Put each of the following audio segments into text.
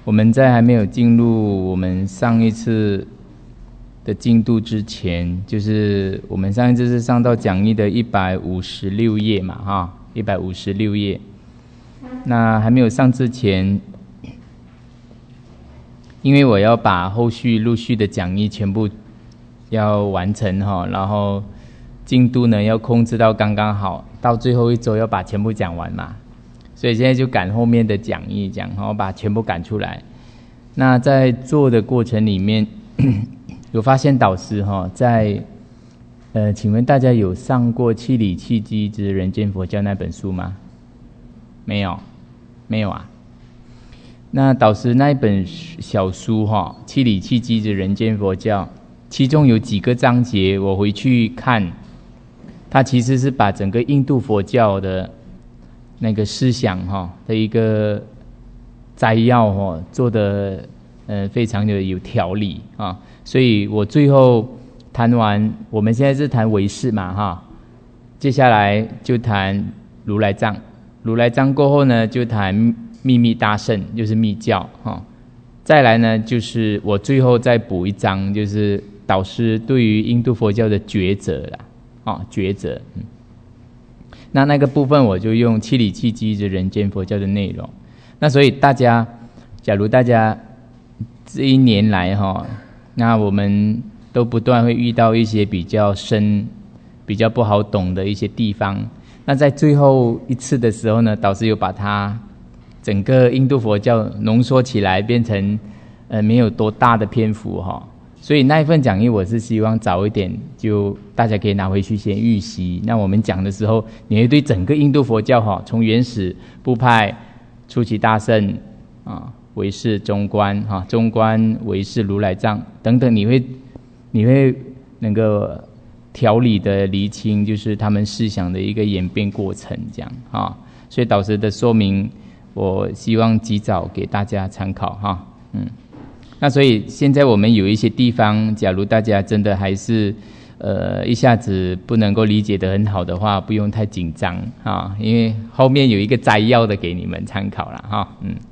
我们在还没有进入我们上一次的进度之前，就是我们上一次是上到讲义的156页嘛，哈，156页。那还没有上之前，因为我要把后续陆续的讲义全部要完成哈，然后进度呢要控制到刚刚好，到最后一周要把全部讲完嘛。所以现在就赶后面的讲义讲，然后把全部赶出来。那在做的过程里面，有发现导师哈，在请问大家有上过《契理契机之人间佛教》那本书吗？没有，没有啊。那导师那一本小书哈，《契理契机之人间佛教》，其中有几个章节，我回去看，它其实是把整个印度佛教的那个思想哈的一个摘要哈做的非常的有条理啊，所以我最后谈完，我们现在是谈唯识嘛哈，接下来就谈如来藏，如来藏过后呢就谈秘密大乘，就是密教哈，再来呢就是我最后再补一章，就是导师对于印度佛教的抉择啦啊抉择。那个部分我就用契理契机之人间佛教的内容。那所以大家，假如大家这一年来哈，那我们都不断会遇到一些比较深、比较不好懂的一些地方。那在最后一次的时候呢，导师有把它整个印度佛教浓缩起来，变成没有多大的篇幅哈。所以那一份讲义我是希望早一点就大家可以拿回去先预习。那我们讲的时候，你会对整个印度佛教哈，从原始部派、初期大乘啊、唯识、中观哈、中观、唯识、如来藏等等，你会能够条理的厘清，就是他们思想的一个演变过程这样啊。所以导师的说明，我希望及早给大家参考哈，那所以现在我们有一些地方，假如大家真的还是一下子不能够理解得很好的话，不用太紧张啊，因为后面有一个摘要的给你们参考了哈。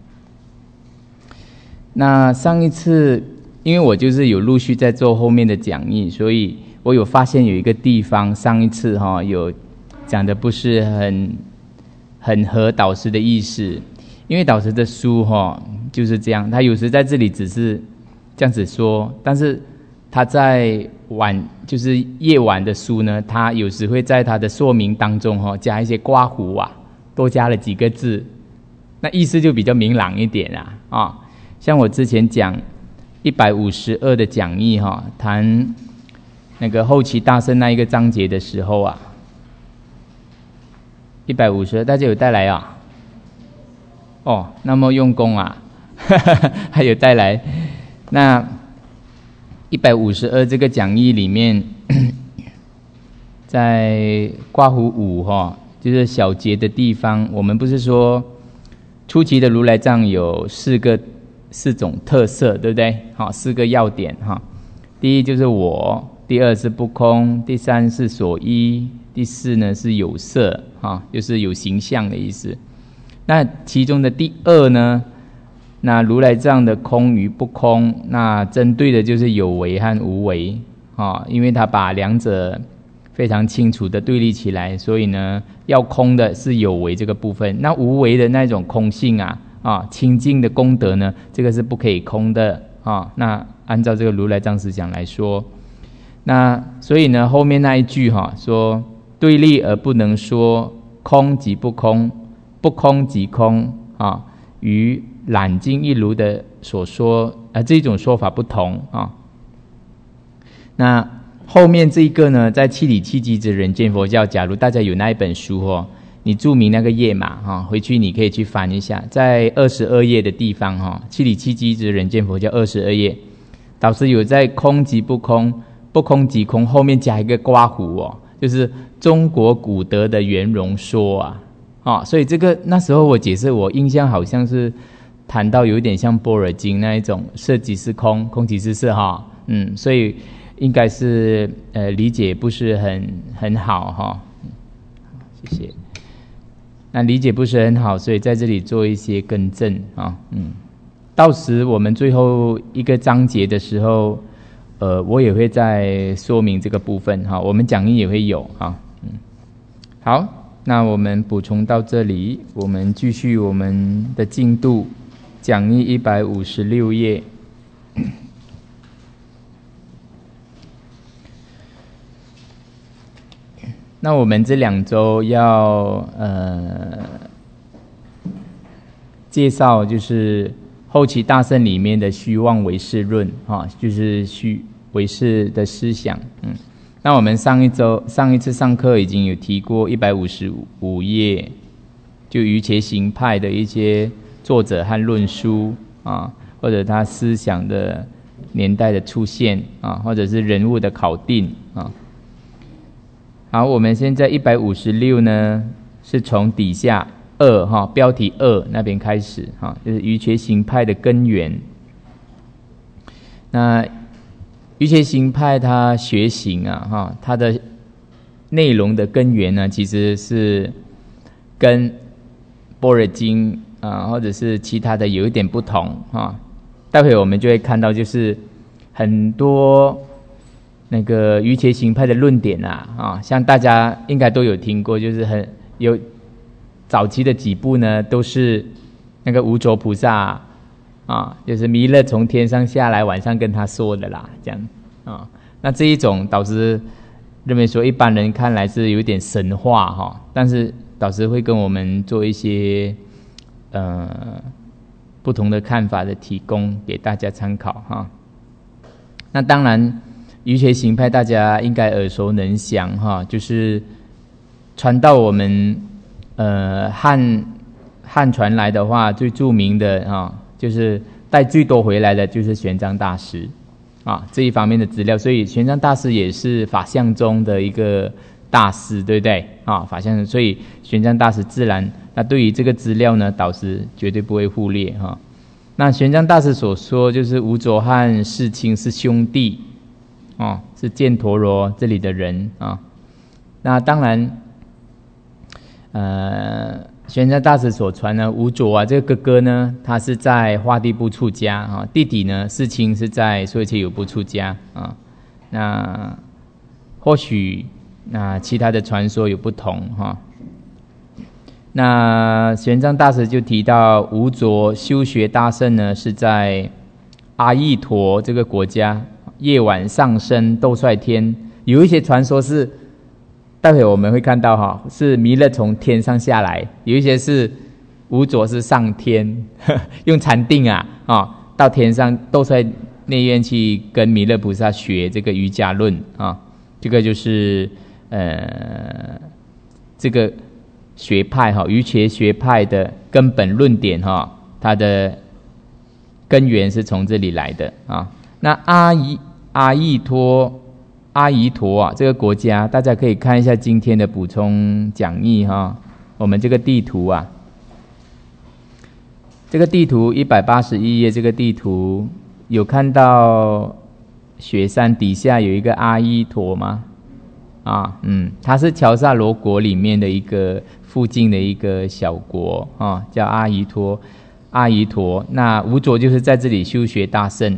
那上一次因为我就是有陆续在做后面的讲义，所以我有发现有一个地方上一次哈有讲的不是很合导师的意思，因为导师的书哈就是这样，他有时在这里只是这样子说，但是他在就是夜晚的书呢，他有时会在他的说明当中哈加一些括弧啊，多加了几个字，那意思就比较明朗一点啊。像我之前讲152的讲义哈，谈那个后期大乘那一个章节的时候啊，152大家有带来啊？哦，那么用功啊。还有带来那152这个讲义里面，在括弧5哈，就是小节的地方，我们不是说初期的如来藏有四种特色，对不对？好，4个要点哈。第一就是我，第二是不空，第三是所依，第四呢是有色哈，就是有形象的意思。那其中的第二呢？那如来藏的空与不空，那针对的就是有为和无为啊，因为他把两者非常清楚的对立起来，所以呢，要空的是有为这个部分，那无为的那种空性清净的功德呢，这个是不可以空的啊。那按照这个如来藏思想来说，那所以呢，后面那一句说对立而不能说空即不空，不空即空啊，与懒净一如的所说这种说法不同啊。那后面这一个呢，在契理契机之人间佛教，假如大家有那一本书你注明那个页码回去你可以去翻一下，在22页的地方契理契机之人间佛教22页，导师有在空即不空，不空即空后面加一个括弧就是中国古德的圆融说所以这个那时候我解释，我印象好像是谈到有点像般若经那一种色即是空，空即是色所以应该是理解不是很好谢谢。那理解不是很好，所以在这里做一些更正到时我们最后一个章节的时候，我也会再说明这个部分哈，我们讲义也会有哈。好，那我们补充到这里，我们继续我们的进度，讲义156页。那我们这2周要介绍就是后期大乘里面的虚妄唯识论啊，就是虚唯识的思想。那我们上一次上课已经有提过155页，就瑜伽行派的一些作者和论述啊，或者他思想的年代的出现啊，或者是人物的考定啊。好，我们现在156呢，是从底下2标题2那边开始就是瑜伽行派的根源。那瑜伽行派它学行它的内容的根源呢，其实是跟般若经或者是其他的有一点不同待会我们就会看到，就是很多那个瑜伽行派的论点像大家应该都有听过，就是很有早期的几部呢，都是那个无着菩萨就是弥勒从天上下来，晚上跟他说的啦，这样那这一种导师认为说，一般人看来是有点神话但是导师会跟我们做一些不同的看法的提供给大家参考那当然瑜伽行派大家应该耳熟能详就是传到我们汉传来的话，最著名的就是带最多回来的就是玄奘大师这一方面的资料，所以玄奘大师也是法相中的一个大师，对不对法相，所以玄奘大师自然那对于这个资料呢，导师绝对不会忽略那玄奘大师所说，就是无着和世亲是兄弟是犍陀罗这里的人那当然玄奘大师所传呢，无着这个哥哥呢，他是在化地部出家弟弟呢世亲是在所以切有部出家那或许那其他的传说有不同那玄奘大师就提到，无着修学大乘呢，是在阿逸陀这个国家夜晚上升斗率天，有一些传说是待会我们会看到是弥勒从天上下来，有一些是无着是上天用禅定到天上斗率内院去跟弥勒菩萨学这个瑜伽论这个就是这个学派瑜伽学派的根本论点它的根源是从这里来的那阿逸陀这个国家，大家可以看一下今天的补充讲义我们这个地图这个地图181页，这个地图有看到雪山底下有一个阿逸陀吗？它是乔萨罗国里面的一个附近的一个小国叫阿逸陀。那无着就是在这里修学大乘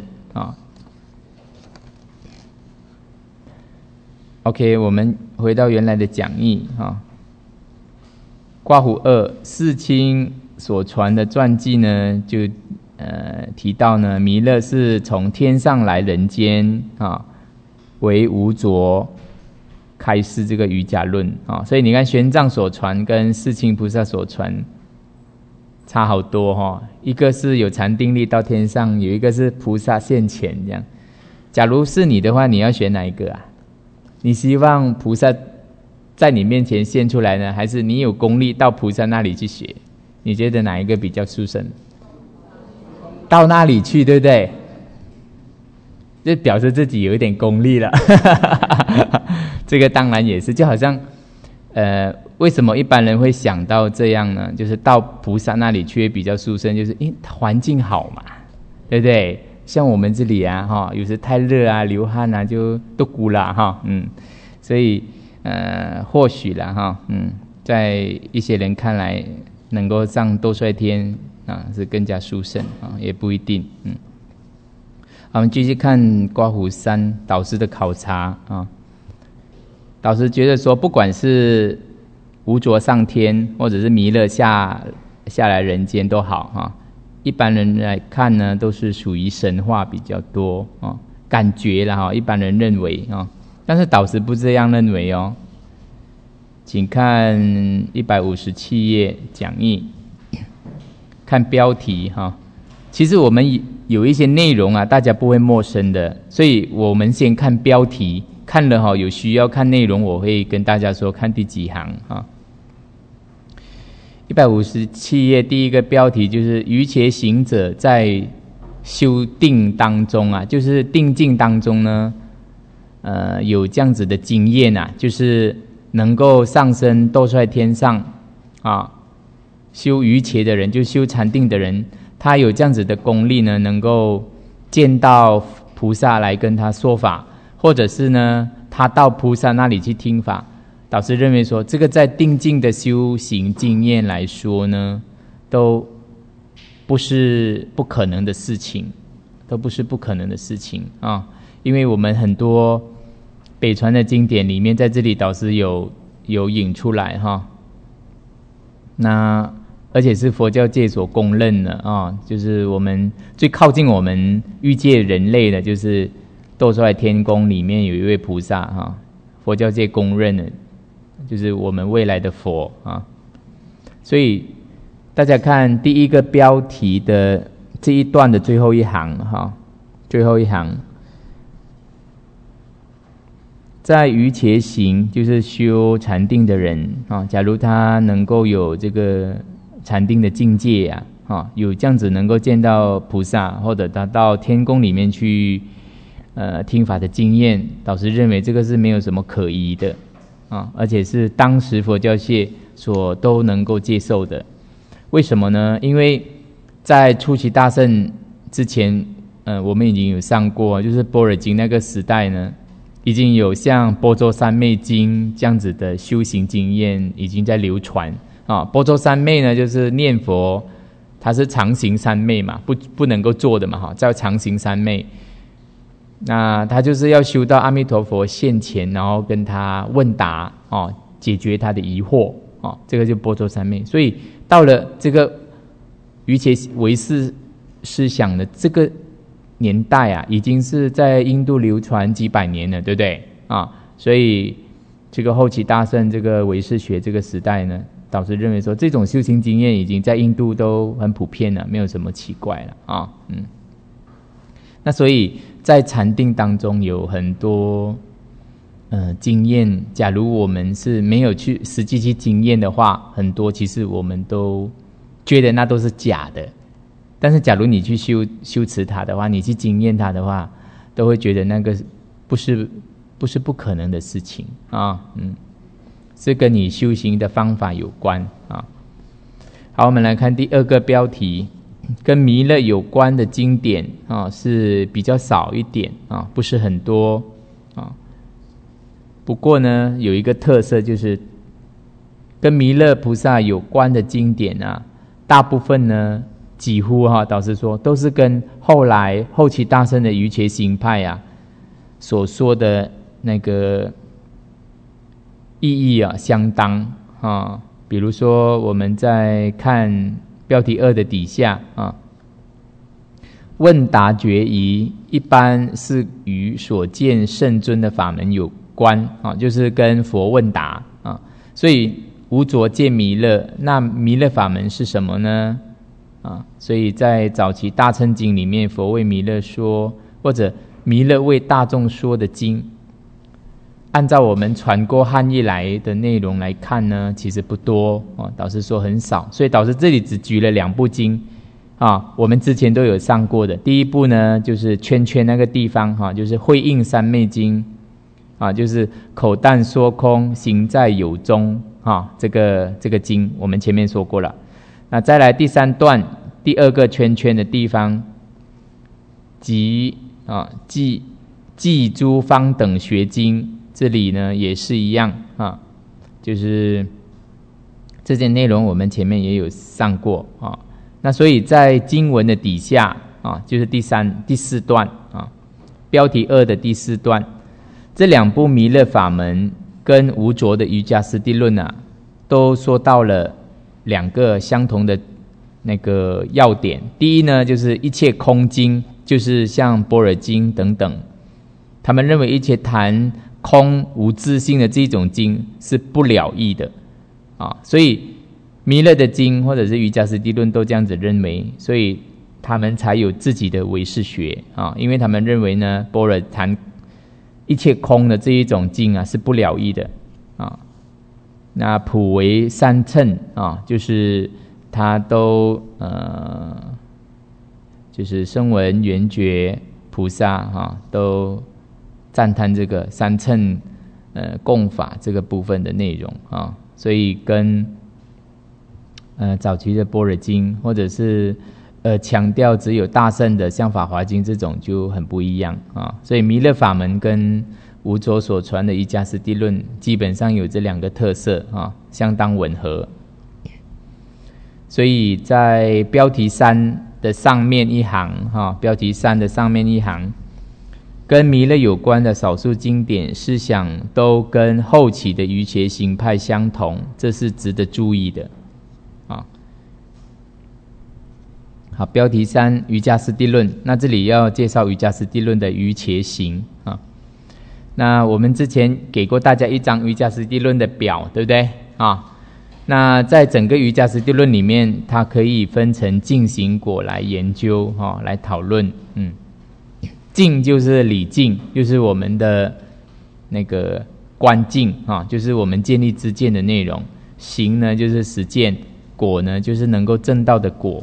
OK， 我们回到原来的讲义括弧2，世亲所传的传记呢，就提到呢，弥勒是从天上来人间为无着开示这个瑜伽论所以你看玄奘所传跟世亲菩萨所传差好多一个是有禅定力到天上，有一个是菩萨现前这样。假如是你的话，你要选哪一个你希望菩萨在你面前现出来呢，还是你有功力到菩萨那里去学？你觉得哪一个比较殊胜？到那里去，对不对？就表示自己有一点功力了这个当然也是，就好像为什么一般人会想到这样呢？就是到菩萨那里去比较殊胜，就是环境好嘛，对不对？像我们这里有时太热流汗就都咕啦所以或许啦在一些人看来能够上斗率天是更加殊胜也不一定。我们继续看刮胡山导师的考察导师觉得说，不管是无着上天，或者是弥勒下来人间都好一般人来看呢，都是属于神话比较多感觉啦一般人认为但是导师不这样认为请看157页讲义，看标题其实我们有一些内容大家不会陌生的，所以我们先看标题，看了有需要看内容，我会跟大家说看第几行157页第一个标题就是瑜伽行者在修定当中就是定境当中呢有这样子的经验就是能够上升斗率天上修瑜伽的人，就修禅定的人，他有这样子的功力呢，能够见到菩萨来跟他说法，或者是呢他到菩萨那里去听法。导师认为说，这个在定境的修行经验来说呢，都不是不可能的事情，因为我们很多北传的经典里面，在这里导师有引出来那而且是佛教界所公认的就是我们最靠近我们欲界人类的，就是斗率天宫里面有一位菩萨佛教界公认的，就是我们未来的佛所以大家看第一个标题的这一段的最后一行在瑜伽行，就是修禅定的人假如他能够有这个禅定的境界有这样子能够见到菩萨，或者他到天宫里面去听法的经验，导师认为这个是没有什么可疑的而且是当时佛教界所都能够接受的。为什么呢？因为在初期大乘之前我们已经有上过，就是般若经那个时代呢，已经有像般舟三昧经这样子的修行经验已经在流传般舟三昧呢，就是念佛，它是常行三昧嘛，不能够做的嘛叫常行三昧。那他就是要修到阿弥陀佛现前，然后跟他问答解决他的疑惑这个就般舟三昧。所以到了这个瑜伽唯识思想的这个年代已经是在印度流传几百年了，对不对所以这个后期大乘这个唯识学这个时代呢，导师认为说，这种修行经验已经在印度都很普遍了，没有什么奇怪了那所以在禅定当中有很多经验，假如我们是没有去实际去经验的话，很多其实我们都觉得那都是假的。但是假如你去修持它的话，你去经验它的话，都会觉得那个不是不可能的事情是跟你修行的方法有关好，我们来看第二个标题，跟弥勒有关的经典是比较少一点不是很多不过呢，有一个特色，就是跟弥勒菩萨有关的经典大部分呢，几乎导师说都是跟后期大乘的瑜伽行派所说的那个意义相当比如说我们在看标题2的底下问答决疑一般是与所见圣尊的法门有关就是跟佛问答所以无着见弥勒，那弥勒法门是什么呢所以在早期大乘经里面，佛为弥勒说，或者弥勒为大众说的经，按照我们传过汉译来的内容来看呢，其实不多导师说很少，所以导师这里只举了2部经我们之前都有上过的。第一部呢，就是圈圈那个地方就是慧应三昧经就是口但说空，行在有中这个经我们前面说过了。那再来第3段第2个圈圈的地方，即记诸方等学经，这里呢也是一样就是这些内容我们前面也有上过那所以在经文的底下就是第四段标题2的第4段，这两部弥勒法门跟无着的瑜伽师地论都说到了两个相同的那个要点。第一呢，就是一切空经，就是像般若经等等，他们认为一切谈空无自性的这种经是不了义的所以弥勒的经或者是瑜伽师地论都这样子认为，所以他们才有自己的唯识学因为他们认为呢，般若谈一切空的这一种经是不了义的那普为三乘就是他都就是声闻缘觉菩萨都赞叹这个三乘共法这个部分的内容所以跟早期的般若经或者是强调只有大乘的像法华经这种就很不一样所以弥勒法门跟无着所传的瑜伽师地论基本上有这两个特色相当吻合。所以在标题3的上面一行标题3的上面一行，跟弥勒有关的少数经典思想都跟后期的瑜伽行派相同，这是值得注意的好，标题3瑜伽师地论，那这里要介绍瑜伽师地论的瑜伽行那我们之前给过大家一张瑜伽师地论的表，对不对那在整个瑜伽师地论里面，它可以分成境行果来研究来讨论境就是理境，就是我们的那个观境就是我们建立知见的内容，行呢就是实践，果呢就是能够证到的果。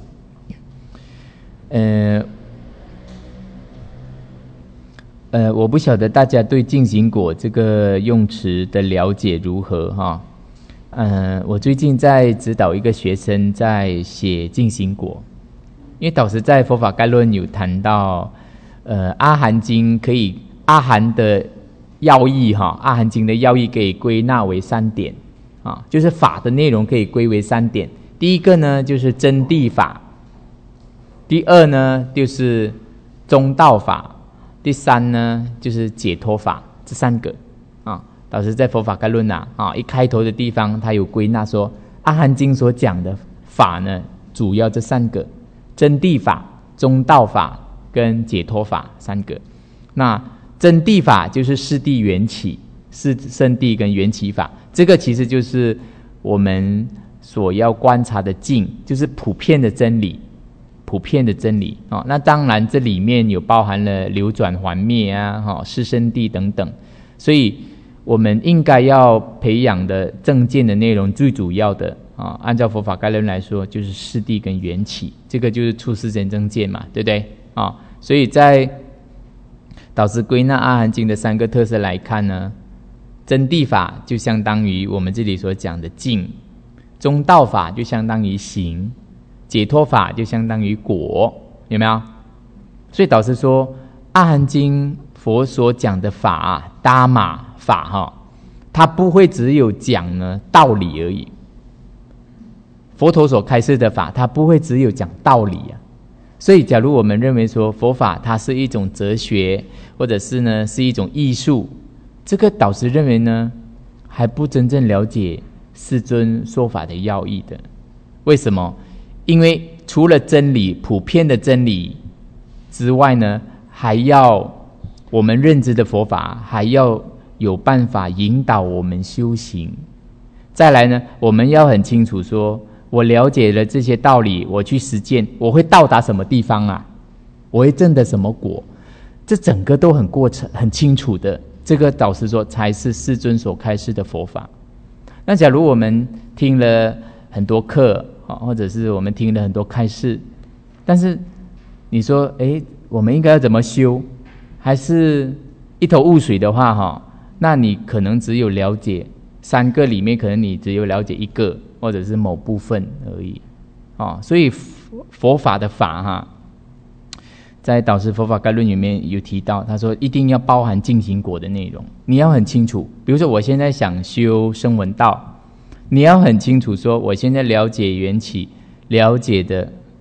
我不晓得大家对境行果这个用词的了解如何我最近在指导一个学生在写境行果，因为导师在佛法概论有谈到阿含经可以阿含的要义阿含经的要义可以归纳为3点就是法的内容可以归为3点。第一个呢就是真谛法，第二呢就是中道法，第三呢就是解脱法，这3个导师在佛法概论一开头的地方他有归纳说阿含经所讲的法呢主要这3个，真谛法、中道法跟解脱法3个。那真谛法就是四谛缘起，是圣谛跟缘起法，这个其实就是我们所要观察的境，就是普遍的真理，普遍的真理那当然这里面有包含了流转还灭是圣谛等等，所以我们应该要培养的正见的内容最主要的按照佛法概论来说就是四谛跟缘起，这个就是出世间正见嘛，对不对所以在导师归纳阿含经的3个特色来看呢，真谛法就相当于我们这里所讲的境，中道法就相当于行，解脱法就相当于果，有没有？所以导师说阿含经佛所讲的法达玛法它不会只有讲呢道理而已，佛陀所开示的法它不会只有讲道理所以假如我们认为说佛法它是一种哲学，或者是呢是一种艺术，这个导师认为呢还不真正了解世尊说法的要义的。为什么？因为除了真理普遍的真理之外呢，还要我们认知的佛法还要有办法引导我们修行。再来呢，我们要很清楚说我了解了这些道理，我去实践，我会到达什么地方我会证得什么果，这整个都很过程很清楚的，这个导师说才是世尊所开示的佛法。那假如我们听了很多课或者是我们听了很多开示，但是你说我们应该要怎么修，还是一头雾水的话那你可能只有了解3个里面，可能你只有了解1个或者是某部分而已所以佛法的法在导师佛法概论里面有提到，他说一定要包含净行果的内容，你要很清楚。比如说我现在想修声闻道，你要很清楚说我现在了解缘起，了解的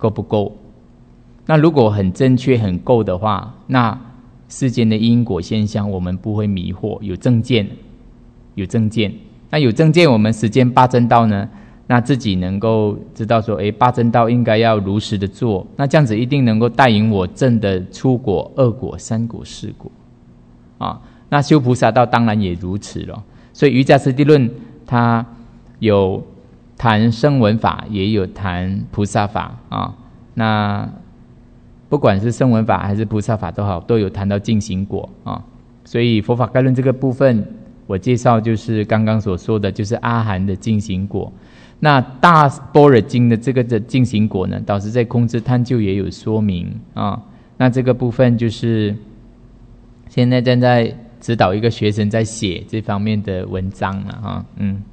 够不够？那如果很正确很够的话，那世间的因果现象我们不会迷惑，有正见，那有正见，我们实践八正道呢，那自己能够知道说，八正道应该要如实的做，那这样子一定能够带引我证的初果、二果、三果、四果啊。那修菩萨道当然也如此了。所以瑜伽师地论它有谈声闻法，也有谈菩萨法啊。那不管是声闻法还是菩萨法都好，都有谈到净行果啊。所以佛法概论这个部分，我介绍就是刚刚所说的，就是阿含的净行果。那大般若经的这个的净行果呢，导师在空知探究也有说明啊。那这个部分就是现在正在指导一个学生在写这方面的文章了啊。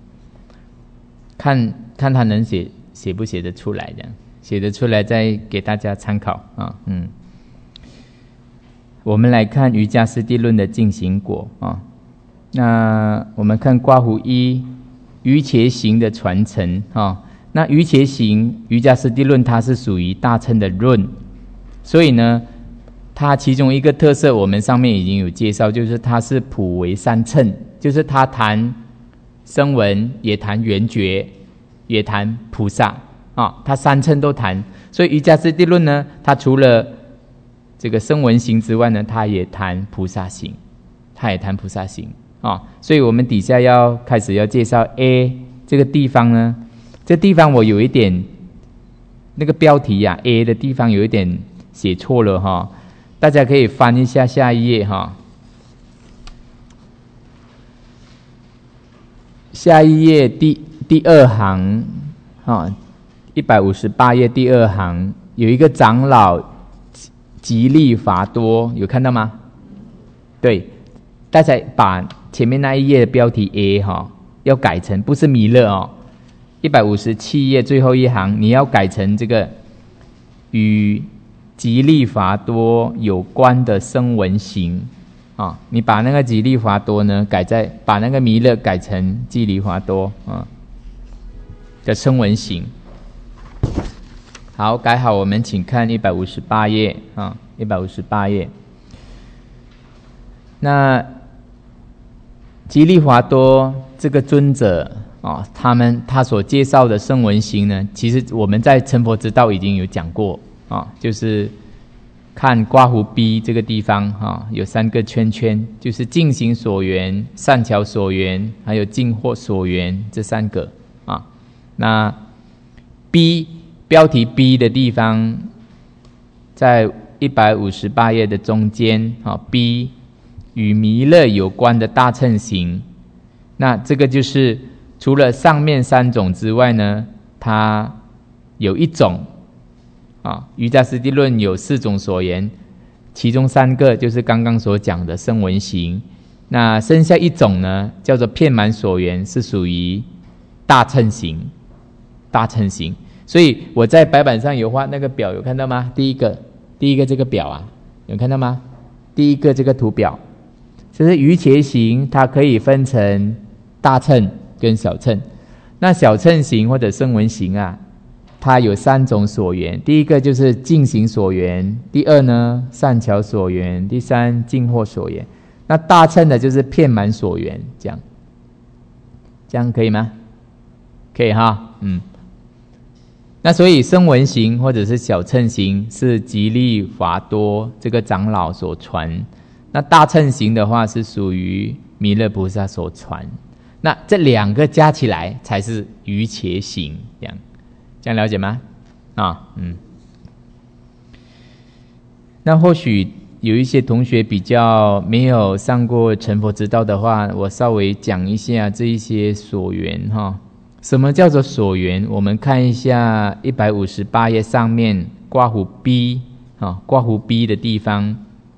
看他能写不写得出来，这样写得出来再给大家参考啊。我们来看瑜伽师地论的净行果啊。那我们看刮胡一瑜伽行的传承啊。那瑜伽行瑜伽师地论它是属于大乘的论，所以呢它其中一个特色我们上面已经有介绍，就是它是普为三乘，就是它谈声闻，也谈缘觉，也谈菩萨啊，它三乘都谈。所以瑜伽师地论呢，它除了这个声闻行之外呢，它也谈菩萨行，啊。所以我们底下要开始要介绍 A 这个地方呢，这地方我有一点那个标题啊 A 的地方有一点写错了哈，大家可以翻一下下一页哈。下一页第二行啊，158页第二行有一个长老吉利伐多，有看到吗？对，大家把前面那一页的标题 A 哈，要改成不是弥勒哦。157页最后一行你要改成这个与吉利伐多有关的声闻行啊，你把那个吉利伐多呢把那个弥勒改成吉利伐多啊的声闻行。好，改好，我们请看158页啊，158页。那吉利伐多这个尊者啊，他所介绍的声闻行呢，其实我们在成佛之道已经有讲过啊，就是看刮胡 B 这个地方啊，有3个圈圈，就是净行所缘、善巧所缘，还有净惑所缘这3个啊。那 B 标题 B 的地方，在158页的中间啊 ，B 与弥勒有关的大乘行，那这个就是除了上面3种之外呢，它有一种啊，瑜伽师地论有4种所缘，其中3个就是刚刚所讲的声闻行，那剩下一种呢，叫做遍满所缘，是属于大乘行。所以我在白板上有画那个表，有看到吗？第一个这个表啊，有看到吗？第一个这个图表，就是瑜伽行，它可以分成大乘跟小乘。那小乘行或者声闻行啊，它有3种所缘，第一个就是净行所缘，第二呢善巧所缘，第三净惑所缘。那大乘的就是遍满所缘，这样可以吗？可以哈，那所以声闻行或者是小乘行是吉利伐多这个长老所传，那大乘行的话是属于弥勒菩萨所传，那这2个加起来才是瑜伽行，这样了解吗？那或许有一些同学比较没有上过成佛之道的话，我稍微讲一下这一些所缘哈。什么叫做所缘？我们看一下158页上面刮胡 B 啊，刮胡 B 的地方，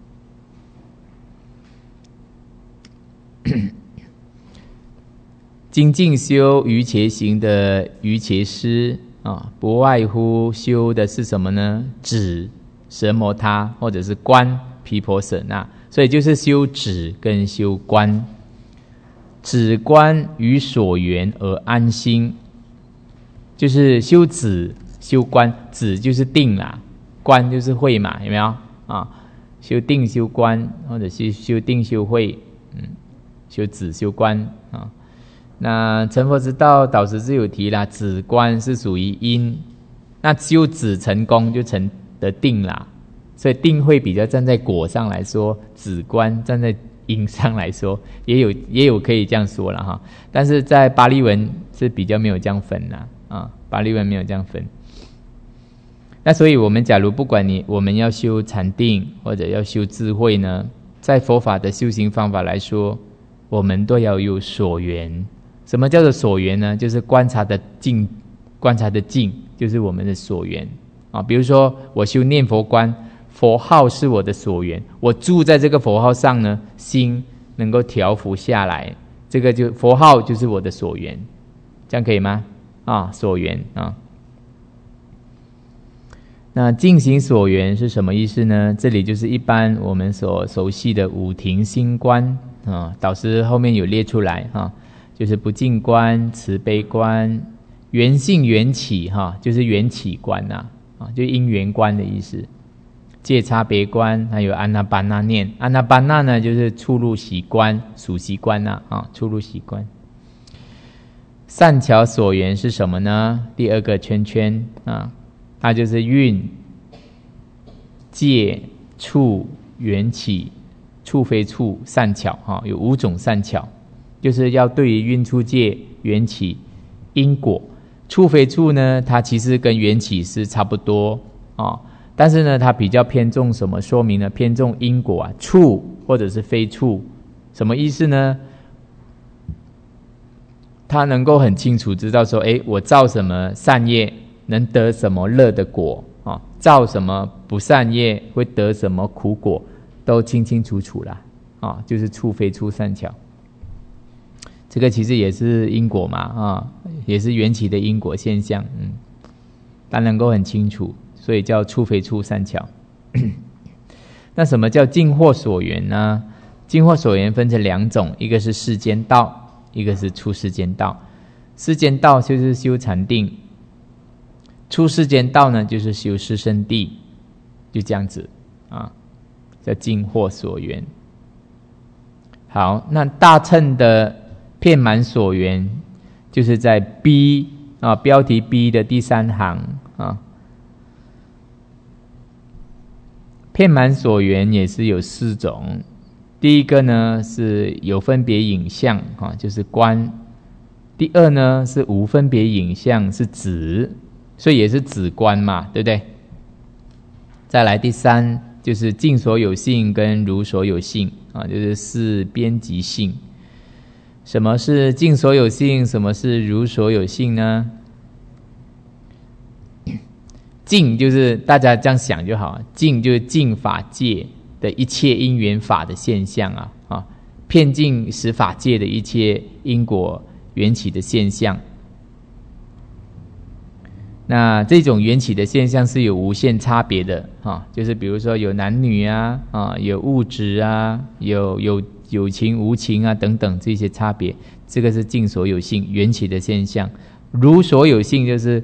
精进修瑜伽行的瑜伽师啊，不外乎修的是什么呢？止、奢摩他或者是观、毗婆舍那，所以就是修止跟修观。止观于所缘而安心，就是修止修观，止就是定啦，观就是慧嘛，有没有啊？修定修观，或者是修定修慧，修止修观啊。那成佛之道，导师是有提啦，止观是属于因，那修止成功就成得定啦。所以定慧比较站在果上来说，止观站在因上来说，也有可以这样说了哈。但是在巴利文是比较没有这样分啦，巴利文没有这样分。那所以我们假如不管我们要修禅定或者要修智慧呢，在佛法的修行方法来说，我们都要有所缘。什么叫做所缘呢？就是观察的境，观察的境就是我们的所缘啊。比如说我修念佛观，佛号是我的所缘，我住在这个佛号上呢，心能够调伏下来，这个就佛号就是我的所缘，这样可以吗？所缘啊。那净行所缘是什么意思呢？这里就是一般我们所熟悉的五停心观啊，导师后面有列出来啊，就是不净观、慈悲观、缘性缘起哈，就是缘起观呐，就因缘观的意思。界差别观，还有安那班那念，安那班那呢就是触入习观、属习观呐，触入习观。善巧所缘是什么呢？第二个圈圈啊。它就是运、界、处、缘起、处非处、善巧有5种善巧，就是要对于运出界、缘起、因果。处非处呢，它其实跟缘起是差不多但是呢，它比较偏重什么？说明呢，偏重因果处或者是非处，什么意思呢？它能够很清楚知道说，我造什么善业能得什么乐的果造什么不善业会得什么苦果，都清清楚楚啦就是处非处善巧。这个其实也是因果嘛也是缘起的因果现象但能够很清楚，所以叫处非处善巧。那什么叫净惑所缘呢？净惑所缘分成2种，一个是世间道，一个是出世间道。世间道就是修禅定，出世间道呢就是修四圣谛，就这样子叫净惑所缘。好，那大乘的遍满所缘就是在 B 标题 B 的第3行遍满所缘也是有4种。第一个呢是有分别影像就是观。第二呢是无分别影像，是止，所以也是止观嘛，对不对？再来第3就是净所有性跟如所有性就是4边际性。什么是净所有性？什么是如所有性呢？净就是大家这样想就好，净就是净法界的一切因缘法的现象遍尽十法界的一切因果缘起的现象。那这种缘起的现象是有无限差别的就是比如说有男女有物质有情无情等等这些差别，这个是净所有性缘起的现象。如所有性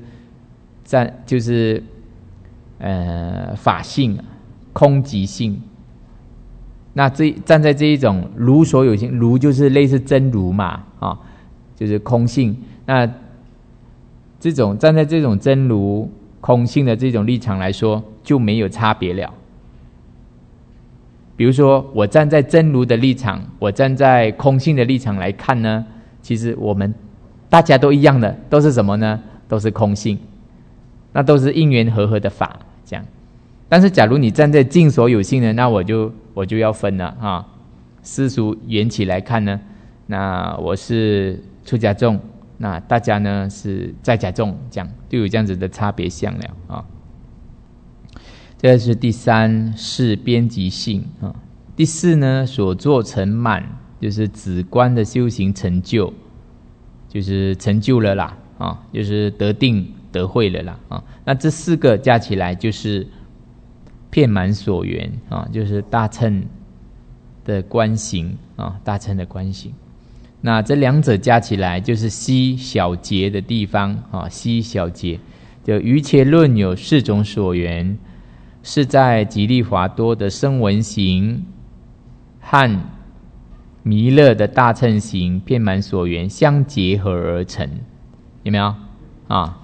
就是法性空即性。那站在这一种如所有性，如就是类似真如嘛就是空性。那站在这种真如空性的这种立场来说，就没有差别了。比如说我站在真如的立场，我站在空性的立场来看呢，其实我们大家都一样的，都是什么呢？都是空性，那都是因缘和合的法这样。但是假如你站在净所有性呢，那我就要分了世俗缘起来看呢，那我是出家众，那大家呢是在家众，这样就有这样子的差别相了这是第3是边际性第4呢所作成满，就是止观的修行成就，就是成就了啦就是得定得慧了啦那这4个加起来就是遍满所缘就是大乘的观行大乘的观行。那这2者加起来就是悉小节的地方悉小节， 就瑜伽论有4种所缘，是在极利华多的声闻行和弥勒的大乘行遍满所缘相结合而成，有没有啊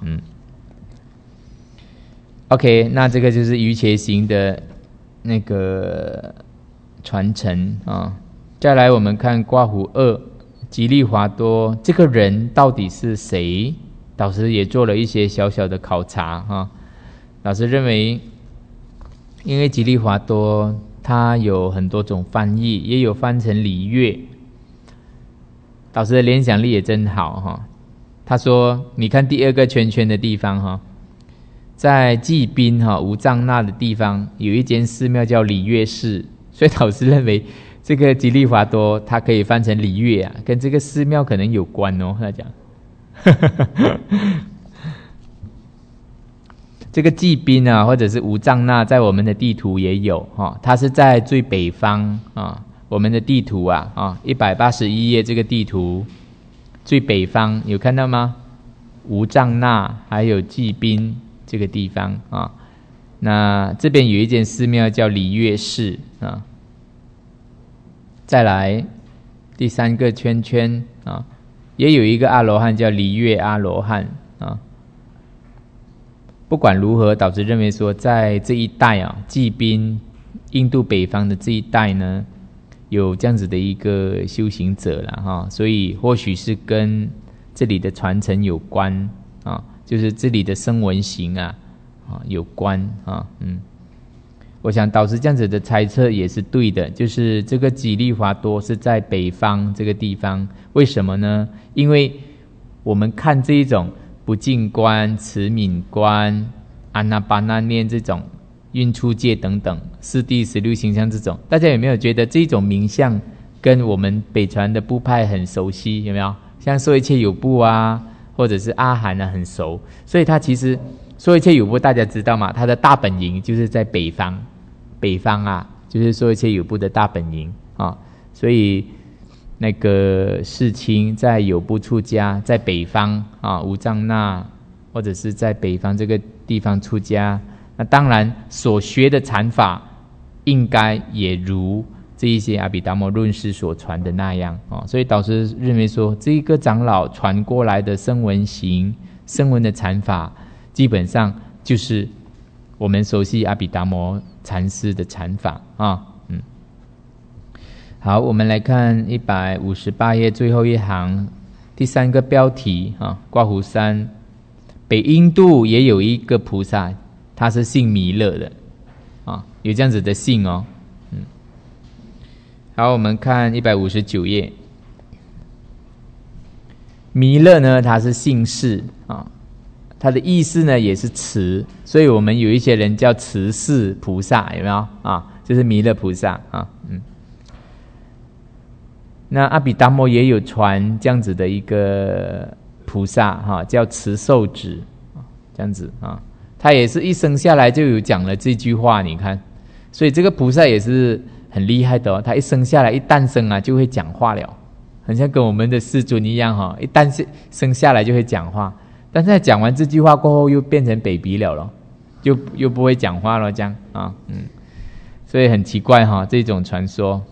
？OK， 那这个就是瑜伽行的那个传承啊。再来我们看刮胡2，极利华多这个人到底是谁？导师也做了一些小小的考察啊。老师认为，因为极利华多它有很多种翻译，也有翻成礼乐。导师的联想力也真好哈。他说，你看第2个圈圈的地方哈，在济宾无藏那的地方有一间寺庙叫礼乐寺，所以导师认为这个极利华多它可以翻成礼乐啊，跟这个寺庙可能有关哦。他讲这个济宾啊，或者是无藏那，在我们的地图也有哈，它是在最北方啊。我们的地图啊，181页这个地图最北方有看到吗？无藏那还有济宾这个地方啊。那这边有一间寺庙叫礼乐寺啊。再来第3个圈圈啊，也有一个阿罗汉叫礼乐阿罗汉啊。不管如何，导师认为说，在这一带啊，济宾印度北方的这一带呢，有这样子的一个修行者啦哈，所以或许是跟这里的传承有关啊，就是这里的声闻行有关啊。我想导师这样子的猜测也是对的，就是这个极利华多是在北方这个地方，为什么呢？因为我们看这一种不净观、持敏观、阿那巴那念这种运出界等等4谛16行相这种，大家有没有觉得这种名相跟我们北传的部派很熟悉？有没有？像说一切有部啊，或者是阿含啊，很熟。所以他其实说一切有部大家知道嘛，他的大本营就是在北方啊，就是说一切有部的大本营啊。所以那个世亲在有部出家，在北方啊，无藏那或者是在北方这个地方出家，那当然所学的禅法应该也如这一些阿毗达摩论师所传的那样所以导师认为说，这一个长老传过来的声闻行、声闻的禅法，基本上就是我们熟悉阿毗达摩禅师的禅法啊。好，我们来看158页最后一行第3个标题刮胡3，北印度也有一个菩萨，他是姓弥勒的有这样子的姓哦。好，我们看159页，弥勒呢，他是姓氏他的意思呢也是慈，所以我们有一些人叫慈氏菩萨，有没有就是弥勒菩萨那阿毗达摩也有传这样子的一个菩萨叫慈寿子这样子他也是一生下来就有讲了这句话，你看，所以这个菩萨也是很厉害的他一生下来一诞生就会讲话了，很像跟我们的世尊一样一诞生下来就会讲话，但是讲完这句话过后又变成 baby 了咯，又不会讲话了这样所以很奇怪这种传说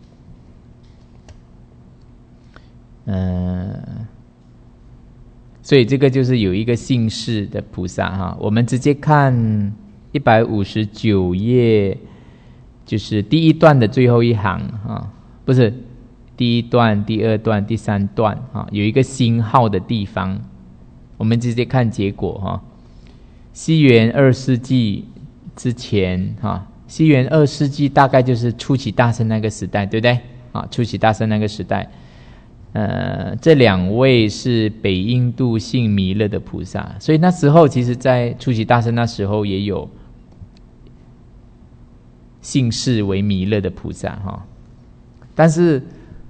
所以这个就是有一个姓氏的菩萨我们直接看159页，就是第1段的最后一行不是第1段、第2段、第3段有一个星号的地方，我们直接看结果西元2世纪之前西元2世纪大概就是初期大乘那个时代，对不对初期大乘那个时代这2位是北印度姓弥勒的菩萨，所以那时候其实在初期大乘那时候也有姓氏为弥勒的菩萨但是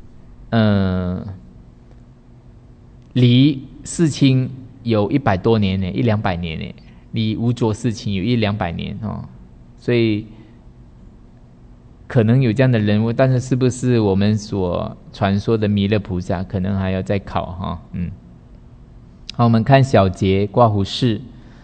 离世亲有100多年呢，100-200年呢，离无着世亲有100-200年所以可能有这样的人物，但是是不是我们所传说的弥勒菩萨，可能还要再考好，我们看小节刮胡4，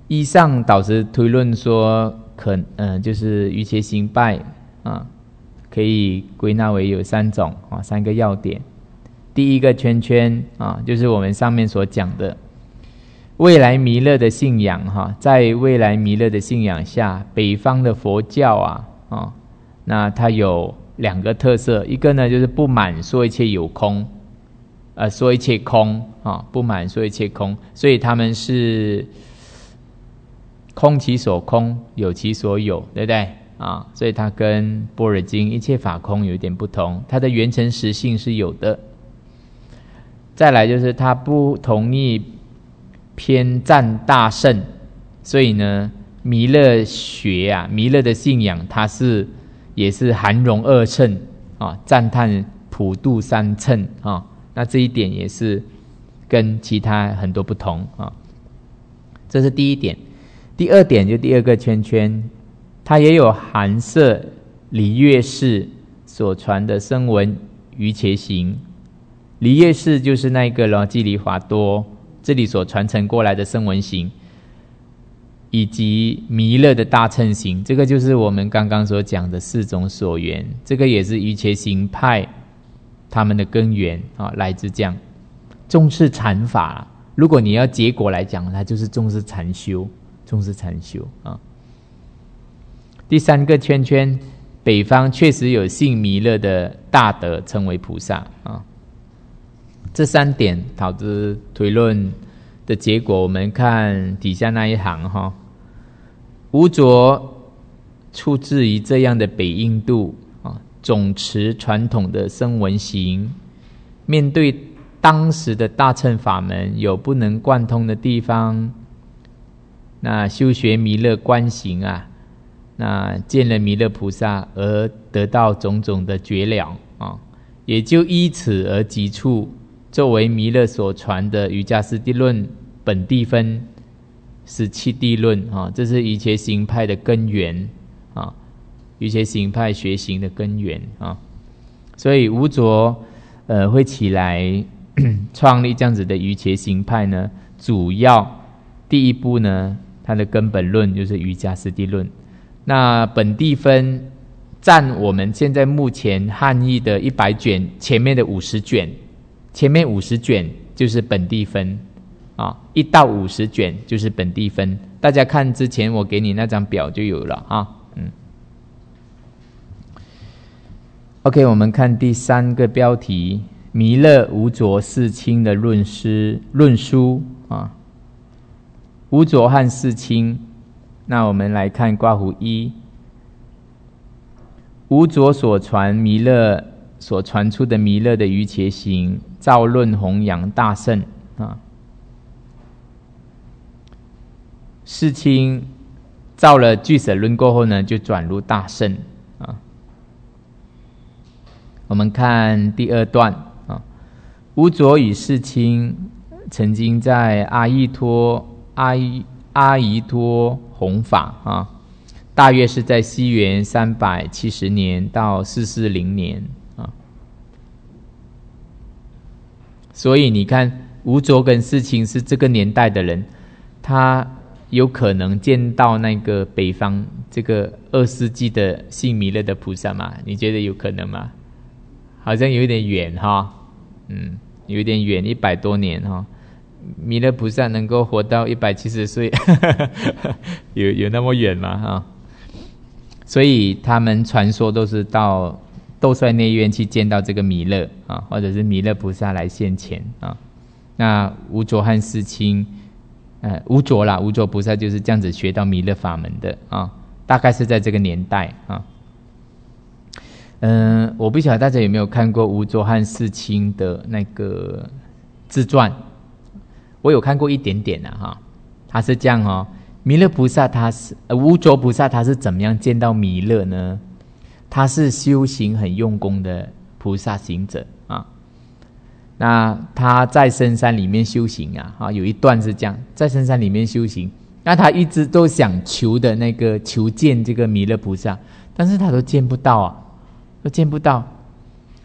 以上导师推论说，就是瑜伽行拜啊，可以归纳为有3种啊，3个要点。第一个圈圈啊，就是我们上面所讲的未来弥勒的信仰哈，在未来弥勒的信仰下，北方的佛教啊，那它有2个特色，一个呢就是不满说一切有空，说一切空啊，不满说一切空，所以他们是空其所空，有其所有，对不对啊？所以它跟般若经一切法空有一点不同，它的原成实性是有的。再来就是它不同意偏赞大圣，所以呢，弥勒学啊，弥勒的信仰，它也是含容2乘啊，赞叹普度3乘啊，那这一点也是跟其他很多不同啊。这是第一点。第2点就第2个圈圈，它也有含摄礼乐士所传的声闻瑜伽行。礼乐士就是那个基理华多这里所传承过来的声闻行，以及弥勒的大乘行，这个就是我们刚刚所讲的4种所缘，这个也是瑜伽行派他们的根源啊，来自这样重视禅法。如果你要结果来讲，它就是重视禅修，重视禅修啊。第3个圈圈，北方确实有信弥勒的大德称为菩萨啊。这3点导致推论的结果，我们看底下那一行哈，无着出自于这样的北印度啊，总持传统的声闻行，面对当时的大乘法门有不能贯通的地方，那修学弥勒观行啊，那见了弥勒菩萨而得到种种的觉了啊，也就依此而急处作为弥勒所传的瑜伽师地论本地分17地论啊，这是瑜伽行派的根源啊，瑜伽行派学行的根源啊，所以无着会起来创立这样子的瑜伽行派呢，主要第一步呢，它的根本论就是瑜伽师地论。那本地分占我们现在目前汉译的100卷前面的50卷，前面50卷就是本地分啊，1到50卷就是本地分。大家看之前我给你那张表就有了啊。OK， 我们看第3个标题，弥勒无着世亲的论书啊。无着和世亲，那我们来看括弧1，无着所传弥勒所传出的弥勒的瑜伽行，造论弘扬大圣啊。世亲造了俱舍论过后呢，就转入大圣啊。我们看第2段啊，无着与世亲曾经在阿逸托弘法啊，大约是在西元370年到440年啊。所以你看，无着跟世亲是这个年代的人，他有可能见到那个北方这个2世纪的信弥勒的菩萨吗？你觉得有可能吗？好像有一点远哈，有一点远，100多年哈。弥勒菩萨能够活到170岁，有那么远吗？哈，所以他们传说都是到斗率内院去见到这个弥勒啊，或者是弥勒菩萨来现前啊。那无着和世亲，无着菩萨就是这样子学到弥勒法门的啊，大概是在这个年代啊。我不晓得大家有没有看过无着和世亲的那个自传。我有看过一点点哈，他是这样哦，弥勒菩萨无着菩萨他是怎么样见到弥勒呢？他是修行很用功的菩萨行者啊。那他在深山里面修行啊，有一段是这样，在深山里面修行，那他一直都想求见这个弥勒菩萨，但是他都见不到啊，都见不到。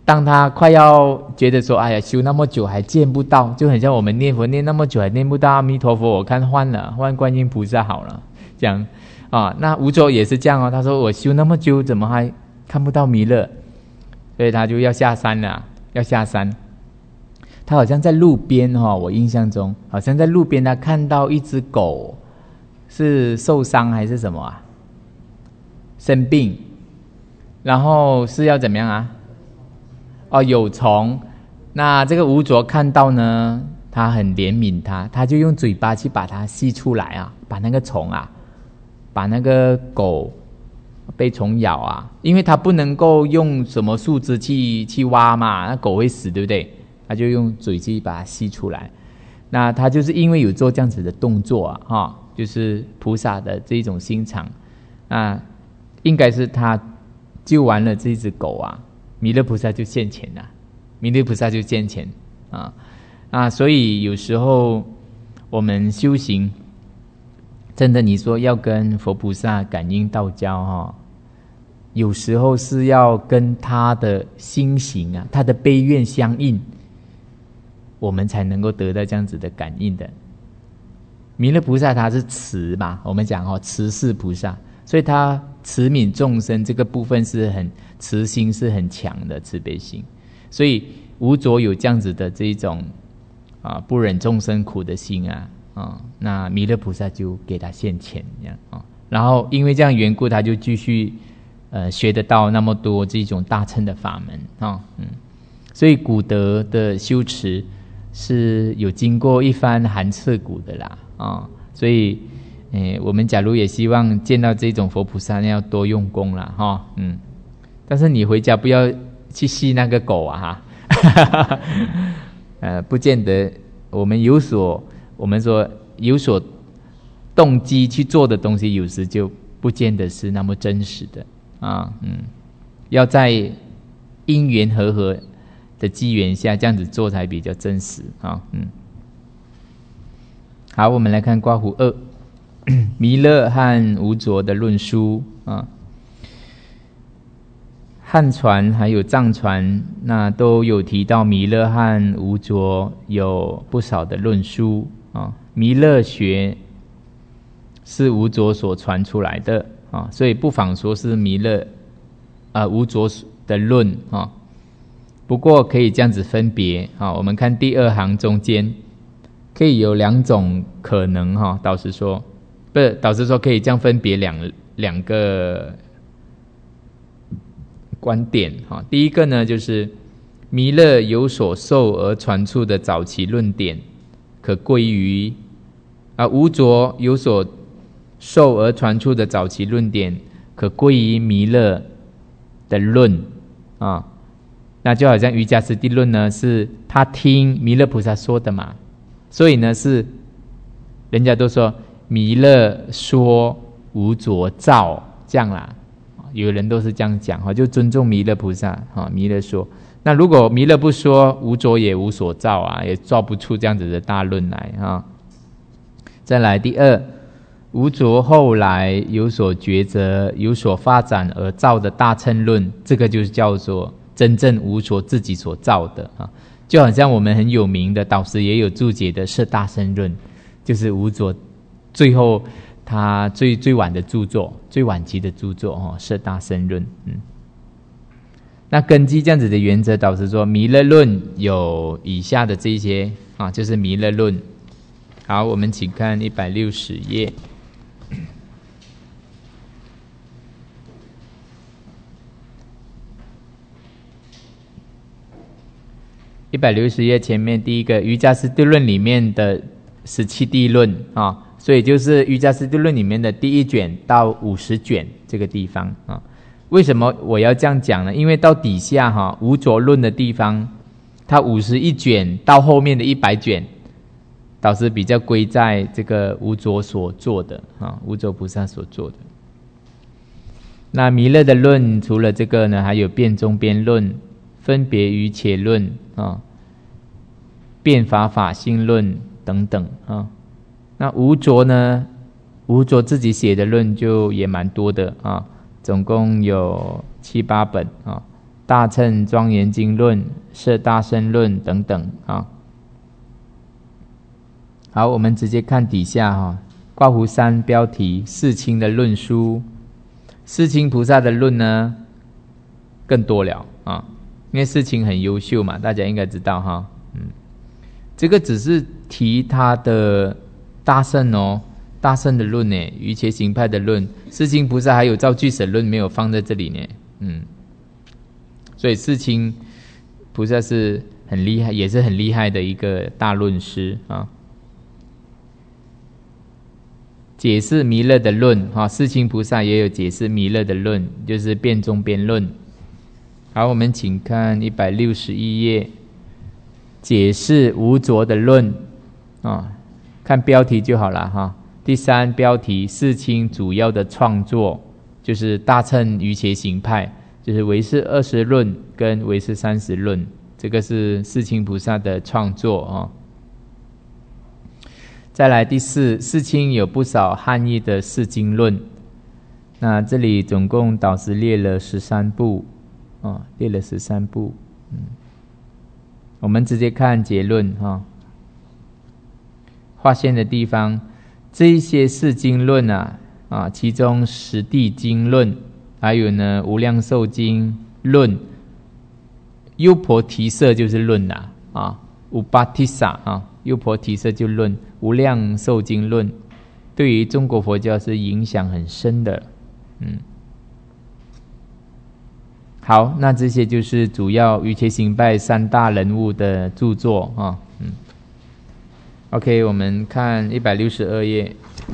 当他快要觉得说，哎呀，修那么久还见不到，就很像我们念佛念那么久还念不到阿弥陀佛，我看换观音菩萨好了，这样啊。那无着也是这样哦，他说我修那么久，怎么还看不到弥勒？所以他就要下山了，要下山。他好像在路边哈，我印象中好像在路边，他看到一只狗，是受伤还是什么啊？生病，然后是要怎么样啊？哦，有虫。那这个无着看到呢，他很怜悯他，他就用嘴巴去把它吸出来啊，把那个虫啊，把那个狗被虫咬啊，因为他不能够用什么树枝去挖嘛，那狗会死，对不对？他就用嘴去把它吸出来。那他就是因为有做这样子的动作啊，就是菩萨的这种心肠啊，应该是他救完了这只狗啊，弥勒菩萨就现前了，弥勒菩萨就现前啊，所以有时候我们修行，真的你说要跟佛菩萨感应道交有时候是要跟他的心行啊，他的悲愿相应，我们才能够得到这样子的感应的。弥勒菩萨他是慈嘛，我们讲慈氏菩萨，所以他慈悯众生这个部分是很慈心是很强的慈悲心，所以无着有这样子的这一种不忍众生苦的心那弥勒菩萨就给他现前这样然后因为这样缘故，他就继续学得到那么多这种大乘的法门所以古德的修持是有经过一番寒彻骨的啦所以我们假如也希望见到这种佛菩萨，要多用功啦但是你回家不要去吸那个狗不见得我们说有所动机去做的东西，有时就不见得是那么真实的要在因缘和合的机缘下这样子做才比较真实好，我们来看刮胡2弥勒和无着的论书汉传还有藏传那都有提到弥勒和无着有不少的论书弥勒学是无着所传出来的所以不妨说是弥勒无着的论不过可以这样子分别我们看第2行中间可以有2种可能导师说可以这样分别两个观点第一个呢，就是弥勒有所受而传出的早期论点可归于无着有所受而传出的早期论点可归于弥勒的论那就好像瑜伽师地论呢，是他听弥勒菩萨说的嘛，所以呢是人家都说弥勒说无着照这样啦，有人都是这样讲就尊重弥勒菩萨弥勒说。那如果弥勒不说，无着也无所造也造不出这样子的大论来再来第2，无着后来有所抉择有所发展而造的大乘论，这个就是叫做真正无着自己所造的就好像我们很有名的导师也有注解的摄大乘论，就是无着最后他最晚的著作，最晚期的著作摄大乘论那根据这样子的原则，导师说弥勒论有以下的这些就是弥勒论。好，我们请看160页。160页前面第一个瑜伽师地论里面的17地论所以就是瑜伽师地论里面的第1卷到50卷这个地方为什么我要这样讲呢？因为到底下无着论的地方，它51卷到后面的100卷，导师比较归在这个无着所做的无着菩萨所做的。那弥勒的论除了这个呢，还有辩中边论、分别于且论辩法法性论等等那无着呢，无着自己写的论就也蛮多的总共有7、8本大乘庄严经论、摄大乘论等等啊。好，我们直接看底下哈，挂弧3标题世亲的论书。世亲菩萨的论呢更多了啊，因为世亲很优秀嘛，大家应该知道哈。这个只是提他的大乘哦，大乘的论呢，瑜伽行派的论，世亲菩萨还有造具舍论没有放在这里呢。所以世亲菩萨是很厉害，也是很厉害的一个大论师啊。解释弥勒的论世亲菩萨也有解释弥勒的论，就是辩中辩论。好，我们请看161页，解释无着的论看标题就好了哈。第3标题世亲主要的创作就是大乘瑜伽行派，就是唯识20论跟唯识30论，这个是世亲菩萨的创作再来第4，世亲有不少汉译的释经论，那这里总共导师列了13部列了13部。我们直接看结论划线的地方，这一些释经论其中十地经论，还有呢无量寿经论，优婆提舍就是论乌巴提萨优婆提舍就论，无量寿经论对于中国佛教是影响很深的。好，那这些就是主要瑜伽行派3大人物的著作OK， 我们看162页。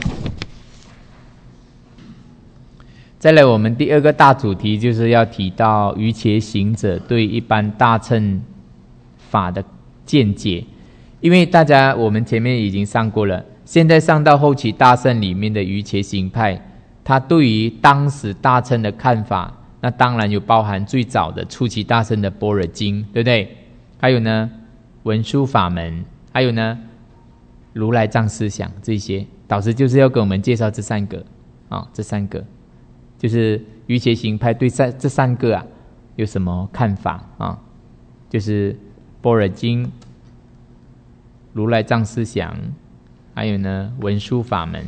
再来，我们第2个大主题就是要提到瑜伽行者对一般大乘法的见解。因为我们前面已经上过了，现在上到后期大乘里面的瑜伽行派，他对于当时大乘的看法，那当然有包含最早的初期大乘的般若经，对不对？还有呢文殊法门，还有呢如来藏思想，这些导师就是要给我们介绍这3个这3个就是瑜伽行派对这3个有什么看法就是般若经、如来藏思想，还有呢文殊法门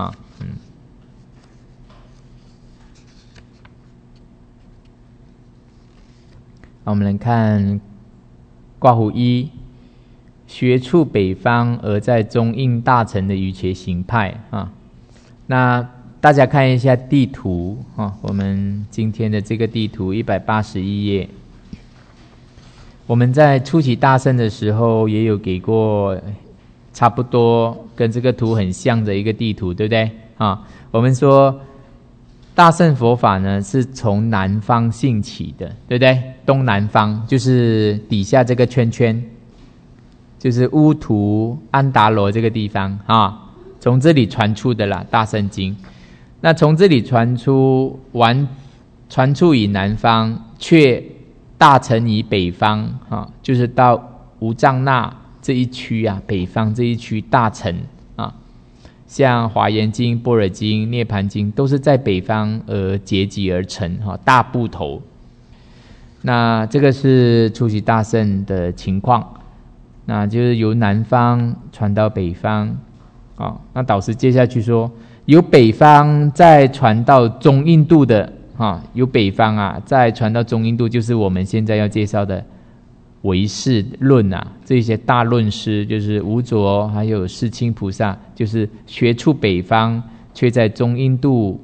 我们来看挂弧1，学处北方而在中印大乘的瑜伽行派那大家看一下地图我们今天的这个地图181页，我们在初期大乘的时候也有给过差不多跟这个图很像的一个地图，对不对我们说大乘佛法呢是从南方兴起的，对不对？东南方就是底下这个圈圈，就是乌图安达罗这个地方从这里传出的啦，大乘经。那从这里传出以南方，却大乘以北方就是到无藏那这一区北方这一区大乘像华严经、般若经、涅盘经都是在北方而结集而成大部头。那这个是初期大乘的情况，那就是由南方传到北方那导师接下去说，由北方再传到中印度的由北方再传到中印度，就是我们现在要介绍的唯识论这些大论师，就是无着还有世亲菩萨，就是学处北方却在中印度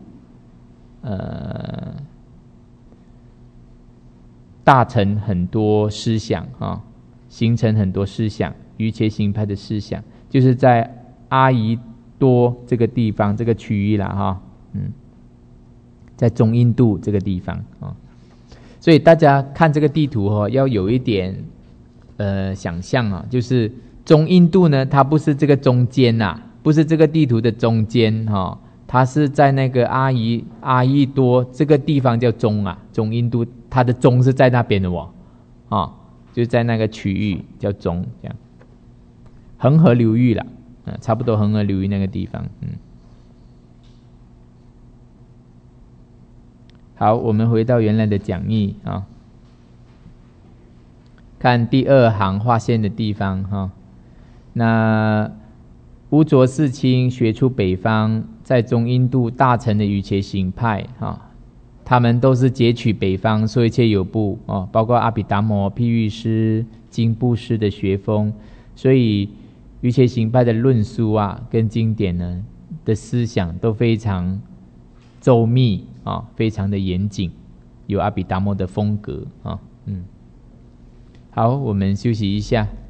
大成很多思想形成很多思想，瑜伽行派的思想，就是在阿宜多这个地方这个区域啦在中印度这个地方所以大家看这个地图要有一点想象就是中印度呢，它不是这个中间不是这个地图的中间它是在那个阿宜多这个地方叫中中印度，它的中是在那边的就在那个区域叫中，这样恒河流域啦差不多恒河流域那个地方好，我们回到原来的讲义看第二行划线的地方哈。那乌卓世卿学出北方，在中印度大乘的瑜伽行派哈，他们都是截取北方说一切有部哦，包括阿毗达摩、譬喻师、经部师的学风，所以瑜伽行派的论述啊，跟经典呢的思想都非常周密啊，非常的严谨，有阿毗达摩的风格啊。好，我们休息一下。